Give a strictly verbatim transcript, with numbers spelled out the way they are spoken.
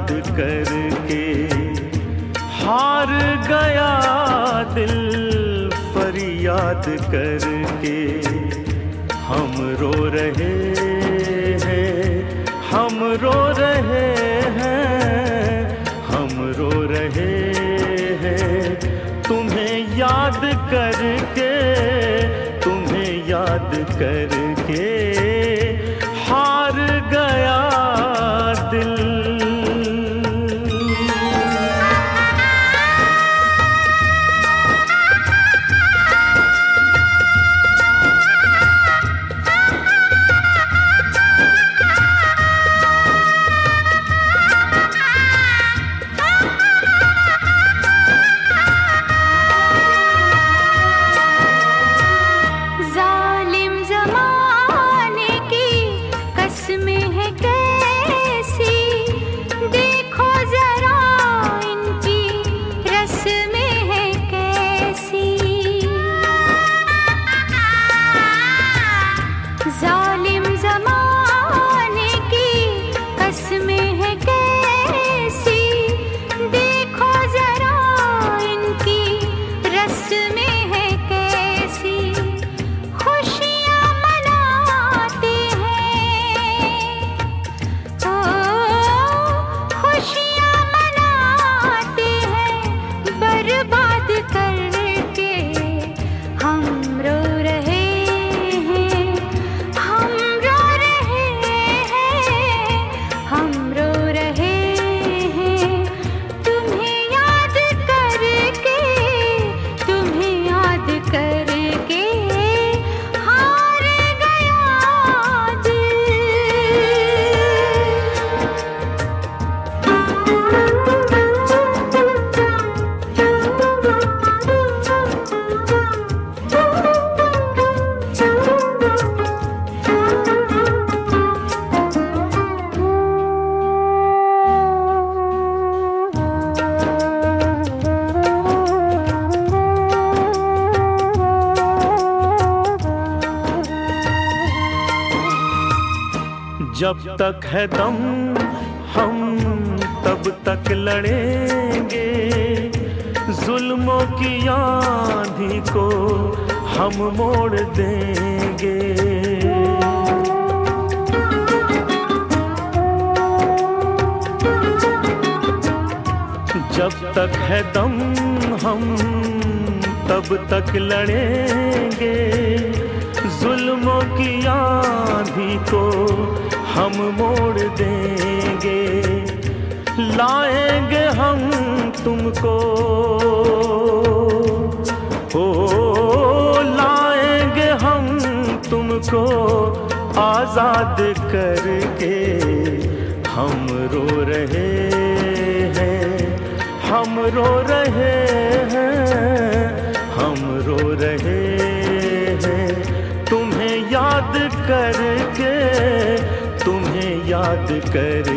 याद करके। हार गया दिल फरियाद करके। हम रो रहे हैं, हम रो रहे हैं, हम रो रहे हैं तुम्हें याद करके, तुम्हें याद करके। हार गया दिल। जब तक है दम हम तब तक लड़ेंगे, जुल्मों की आंधी को हम मोड़ देंगे। जब तक है दम हम तब तक लड़ेंगे, जुल्मों की आंधी को हम मोड़ देंगे। लाएंगे हम तुमको, ओ लाएंगे हम तुमको आजाद करके। हम रो रहे हैं, हम रो रहे हैं, हम रो रहे हैं तुम्हें याद करके, तुम्हें याद कर